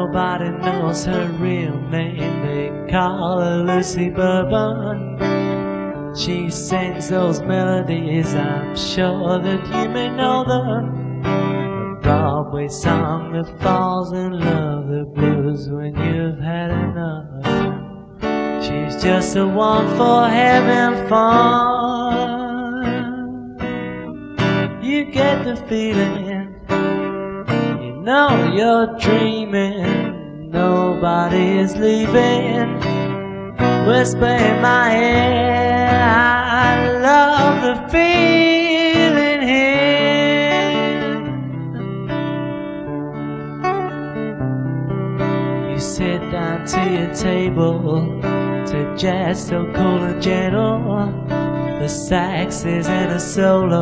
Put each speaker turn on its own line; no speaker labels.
nobody knows her real name. They call her Lucy Bourbon. She sings those melodies, I'm sure that you may know them. The Broadway song that falls in love, the blues when you've had enough. She's just the one for having fun. You get the feeling, you know you're dreaming, nobody is leaving. Whisper in my ear, I love the feeling here. You sit down to your table to jazz so cool and gentle. The sax is in a solo.